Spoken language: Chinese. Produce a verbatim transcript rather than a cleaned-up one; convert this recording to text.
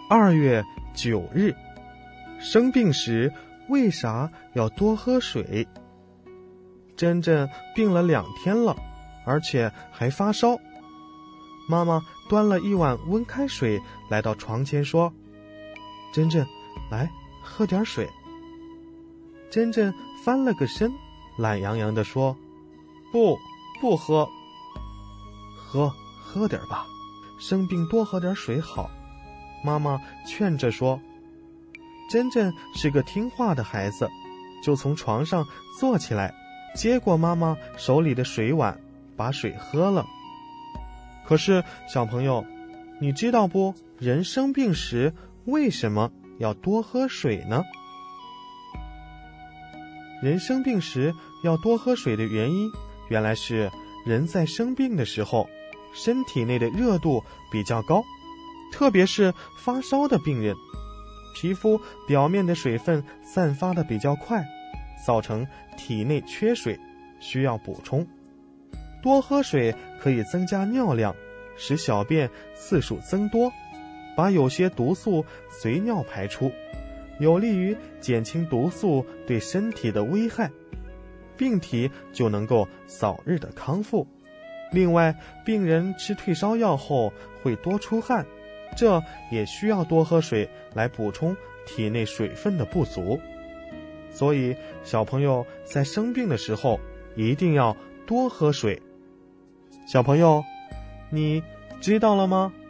二月九日，生病时为啥要多喝水？珍珍病了两天了，而且还发烧。妈妈端了一碗温开水来到床前说：珍珍，来喝点水。珍珍翻了个身，懒洋洋地说：不，不喝。喝，喝点吧，生病多喝点水好。妈妈劝着说。珍珍是个听话的孩子，就从床上坐起来，接过妈妈手里的水碗，把水喝了。可是小朋友，你知道不，人生病时为什么要多喝水呢？人生病时要多喝水的原因，原来是人在生病的时候，身体内的热度比较高，特别是发烧的病人，皮肤表面的水分散发的比较快，造成体内缺水，需要补充。多喝水可以增加尿量，使小便次数增多，把有些毒素随尿排出，有利于减轻毒素对身体的危害，病体就能够早日的康复。另外，病人吃退烧药后会多出汗，这也需要多喝水来补充体内水分的不足。所以小朋友在生病的时候一定要多喝水。小朋友，你知道了吗？